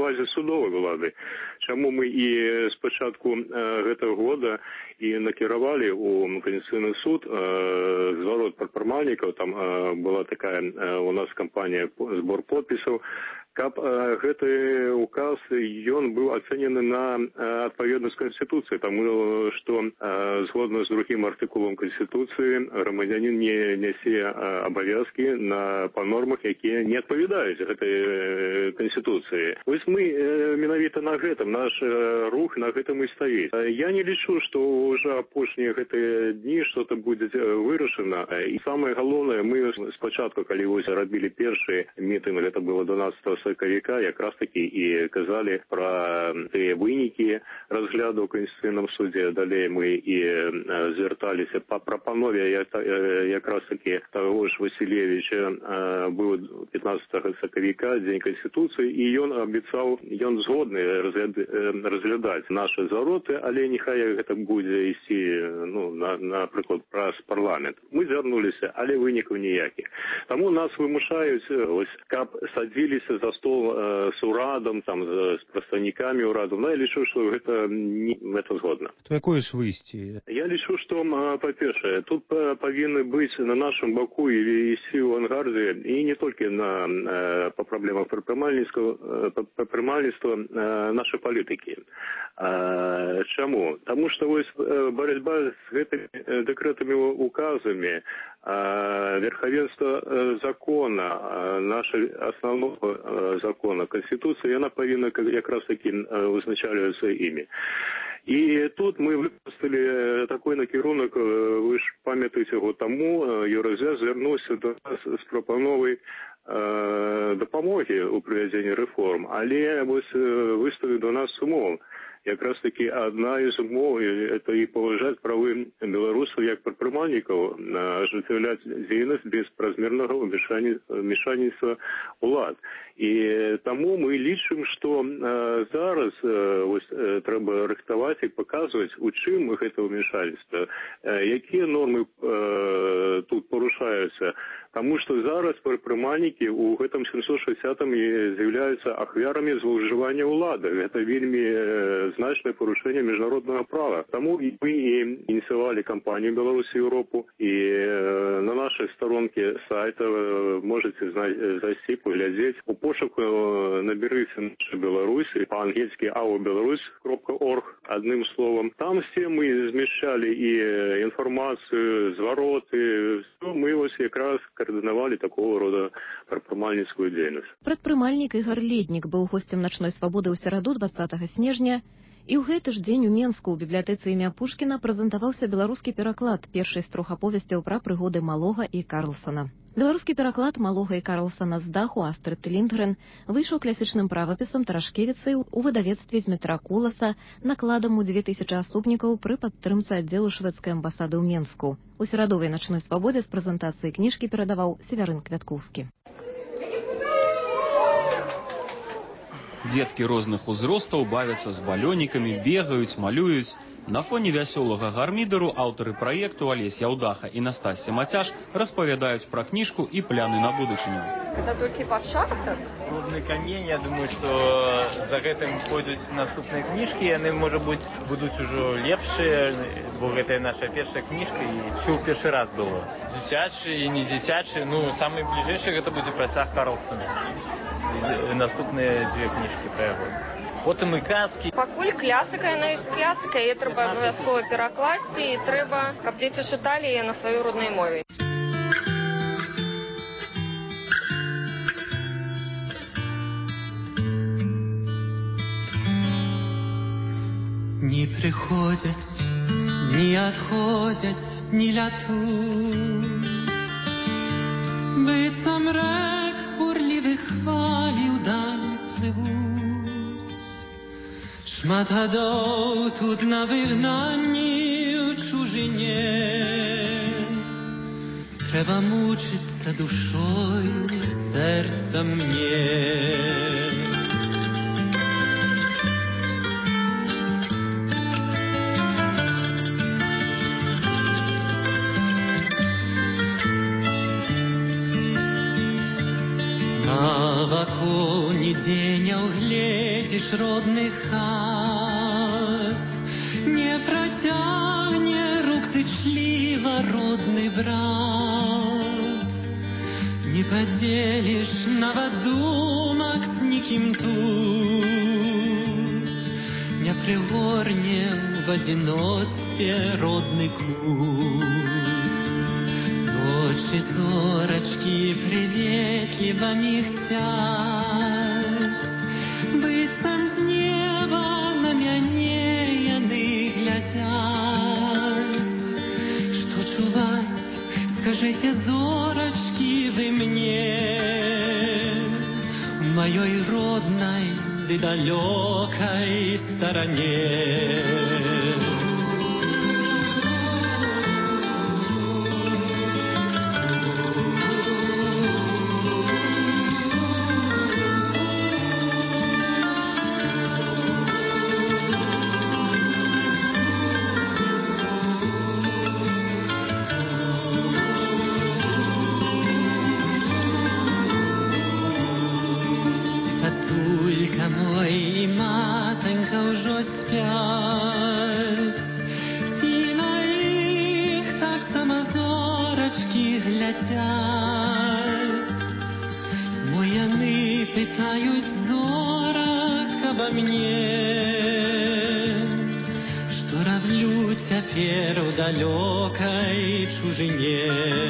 увазе судовай улады. Чаму мы і з пачатку гэтага года і накіравалі ў Конституцыйны суд зварот прадпрымальнікаў, там была такая у нас кампанія збор подпісаў, каб гэты указ, ён быў ацэнены на адпаведнасць Конституцыі, таму што згодна з другім артыкулам Конституцыі грамадзянін не нясе абавязкі па нормах, якія не адпавядаюць гэтай Конституцыі. Вось мы менавіта на гэтым, наш рух на гэтым і стаіць. Я не лічу, што ўжо апошнія гэтыя дні што-то будзе вырашана. І самае галоўнае, мы спачатку, калі вось рабілі першы мітынг, гэта было 12 сакавіка, якраз такі і казалі пра тыя вынікі разгляду ў Конституцыйным судзе. Далей мы і звярталіся па прапанове якраз такі таго ж Васілевіча, быў 15 сакавіка, дзень Конституцыі, і ён абяцаў, ён згодны разглядаць нашы звароты, але няхай гэта будзе ісці, напрыклад, праз парламент. Мы звярнуліся, але вынікаў ніякіх. Таму нас вымушаюць, каб садзіліся за стол с урадом, там, с прадстаўнікамі ўраду. Я лічу, што гэта згодна. То якое ж выйсце? Я лічу, што, па-першае, тут павінны быць на нашым баку і ісці ў авангарде, і не толькі па праблемах прадпрымальніцтва нашай палітыкі. Чаму? Таму што вось барацьба з гэтымі дэкрэтамі указамі, верховенство закона, нашего основного закона, Конституции, она повинна как раз таки узначаливаться ими. И тут мы выпустили такой накірунок, вы ж пам'ятаєте його тому, ЮРЗ звернувся до нас з пропановою допомоги у проведенні реформ, але ось виставив до нас умов. Якраз таки одна из умов – это и поважать правы белорусов як предпринимальников, ажыццяўляць дзейнасць без празмернага вмешательства улад. И тому мы лічым, что зараз трэба рыхтаваць и показывать, у чым гэта вмешательство, якія нормы тут порушаюцца. Потому что зараз предпринимальники у гэтым 760-м з'яўляюцца ахвярамі злоўжывання ўлады. Это вельмі значное порушение международного права. Тому мы и инициировали кампанию «Беларусь и Европу». И на нашей сторонке сайта можете зайти, поглядеть. У пошуку наберите «Наша Беларусь» и по-английски aobelarus.org, одним словом. Там все мы змещали и информацию, звороты. Все мы вот как раз координировали такого рода прадпрымальніцкую дзейнасць. Прадпрымальнік Ігор Леднік быў госцем начной свабоды ў сераду 20 снежня, і ў гэты ж дзень у Менску ў бібліятэцы імя Пушкіна прэзентаваўся беларускі пераклад першай з 3 аповесцяў пра прыгоды Малога і Карлсона. Беларускі пераклад Малога і Карлсона з даху Астрыд Ліндгрен выйшаў класічным правапісам Тарашкевіцай у выдавецтве Дзмітра Куласа накладам у 2000 асобнікаў пры падтрымцы аддзелу шведскай амбасады ў Менску. У серадовай начной свабодзе з прэзентацыі кніжкі перадаваў Севярын Квяткоўскі. Дзеткі розных узростаў бавяцца з балёнікамі, бегаюць, малююць. На фоне вясёлага гармідару аўтары праекту Алесь Яўдаха і Настасья Мацяш распавядаюць пра кніжку і пляны на будучыню. Это толькі пачатак? Клубны камень, я думаю, што за гэтым пойдуць наступныя кніжкі, яны, можа быць, будуць ужо лепшыя, бо гэта наша першая кніжка і ўсё ў першы раз было. Дзіцячы і не дзіцячы, самы бліжэйшы гэта будзе працяг Карлсона. Наступныя 2 кніжкі пра яго. Потым і казкі. Пакуль клясыка, яна ёсць клясыка, яе трэба абавязкова перакласці, і трэба, каб дзеці чыталі яе на сваёй роднай мове. Не приходять, не отходять, не лятуть. Быццам рэк бурлівых хвалей удаль пливуть. Шмат гадоў тут на вигнанні у чужине. Треба мучиться душою, серцем мне. На ваконе дзень угледзець полетишь родных хат, не протягне рук тычливо родный брат, не поделишь наводумок с никим тут, не пригорне в одиночестве родный кут. Ночи зорочки приветливо михтят, быстом з неба на мяне яны глядят. Что чувать, скажите, зорочки, вы мне, в моей родной да далекой стороне. Питают зорок обо мне, что роблю теперь в далекой чужине.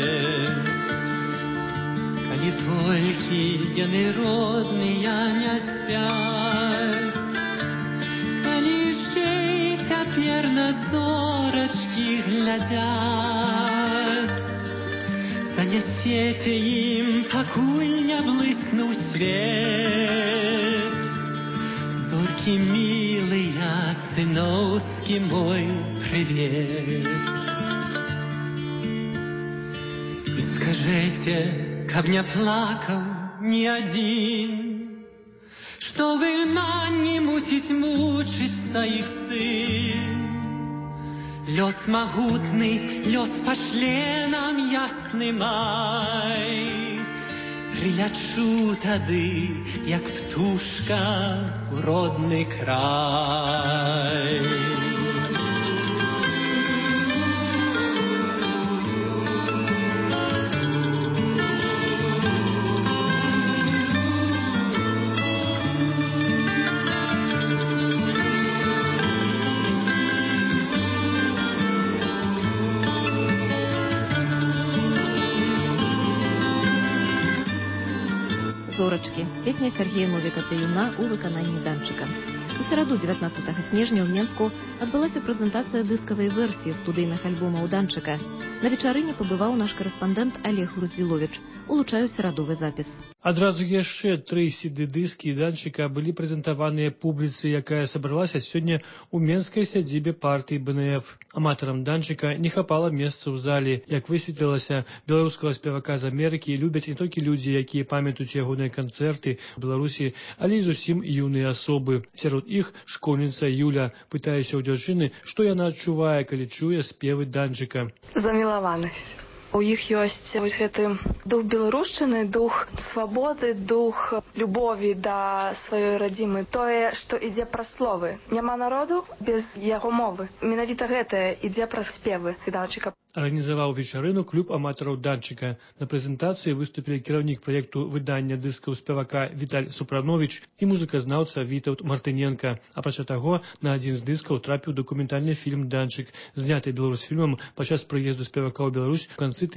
Коли только яны родные не спят, коли ще теперь на зорочки глядят, занесете им, покуль не блыснул свет. Зорки милые, сыновский мой привет. И скажите, каб не плакал ни один, что вина не мусить мучиться их сын. Лёс могутный, лёс пошле нам ясный май. Прилячу тады, як птушка у родный край. «Зорочки» – песня Сергея Новіка-Таюна у выкананні Данчыка. У сераду 19 снежня ў Менску адбылася прэзентацыя дыскавай версіі студыйных альбомаў Данчыка. На вечарыне пабываў наш карэспандэнт Олег Груздзіловіч. Улучаю серадовы запіс. Адразу яшчэ 3 CD-дыскі Данчыка былі прэзентаваныя публіцы, якая сабралася сёння ў менскай сядзібе партыі БНФ. Аматарам Данчыка не хапала месца ў зале. Як высветлілася, беларускага спевака з Амерыкі любяць не толькі людзі, якія памятаюць ягоныя канцэрты ў Беларусі, але і зусім юныя асобы. Сярод іх школьніца Юля. Пытаюся ў дзяўчыны, што яна адчувае, калі чуе спевы Данчыка. Замілаванасць. У іх ёсць вось гэты дух беларушчыны, дух свабоды, дух любові да сваёй радзімы. Тое, што ідзе праз словы. Няма народу без яго мовы. Менавіта гэтае ідзе праз спевы Данчыка. Арганізаваў вечарыну клуб аматараў Данчыка. На прэзентацыі выступілі кіраўнік праекту выдання дыскаў спевака Віталь Супранович і музыказнаўца Вітаўт Мартыненка. Апрача таго, на адзін з дыскаў трапіў дакументальны фільм «Данчык», зняты беларусфільмам падчас прыезду спевака ў Беларусь у канцы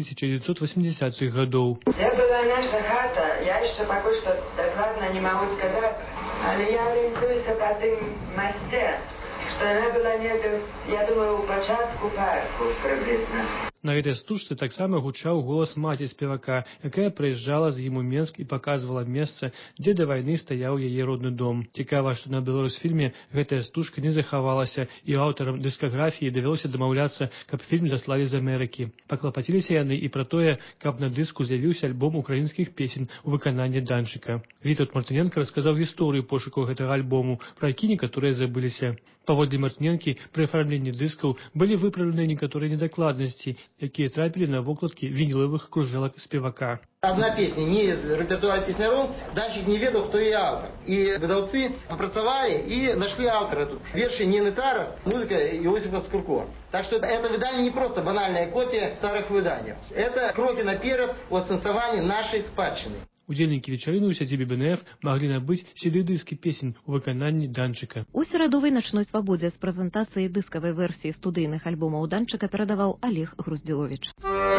1980-х гадоў. Де была наша хата, я яшчэ пакуль што дакладна не магу сказаць, але я арыентуюся па тым масце, што яна была недзе, я думаю, у пачатку парку прыблізна. На гэтай стужцы таксама гучаў голас маці спевака, якая прыязджала з ім у Менск і паказвала месца, дзе да вайны стаяў яе родны дом. Цікава, што на беларусфільме гэтая стужка не захавалася, і аўтарам дыскаграфіі давялося дамаўляцца, каб фільм даслалі з Амерыкі. Паклапаціліся яны і пра тое, каб на дыску з'явіўся альбом украінскіх песень у выкананні Данчыка. Вітаўт Мартыненка расказаў гісторыю пошукаў гэтага альбому, пра які некаторыя забыліся. Паводле Мартыненкі, пры афармленні дыскаў былі выпраўлены некаторыя недакладнасці, якія трапілі на вокладкі вініловых кружэлак спевака. Одна песня не из репертуара песняров, Данчик не ведал, кто ее автор. И выдавцы попрацевали и нашли автора тут. Верши Нины Тарас, музыка Иосифа Скурко. Так что это выдание не просто банальная копия старых выданий. Это кроки наперед у оцинцования нашей спадщины. Удзельнікі вечарыны ў сядзібе БНФ маглі набыць CD-дыскі песень у выкананні Данчыка. У серадовай начной свабодзе з прэзентацыяй дыскавай версіі студыйных альбомаў Данчыка перадаваў Олег Груздзіловіч.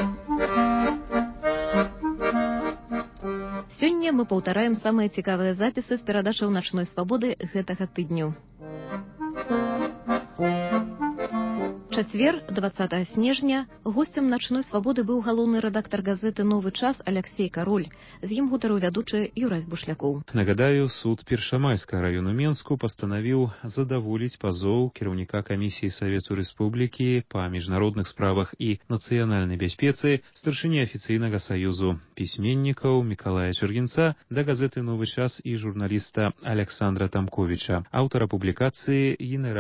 Сёння мы паўтараем самыя цікавыя запісы з перадачаў начной свабоды гэтага тыдню. Чацвер, 20 снежня, госцем начной свабоды быў галоўны рэдактар газеты «Новы час» Алексей Кароль. З ім гутарыў вядучы Юрась Бушлякоў. Нагадаю, суд Першамайскага району Менску пастанавіў задаволіць пазоў кіраўніка камісіі Савету Рэспублікі па міжнародных справах і нацыянальнай бяспецы, старшыні афіцыйнага саюзу пісьменнікаў Мікалая Чыргінца да газеты «Новы час» і журналіста Александра Тамковіча, аўтара публікацыі генерал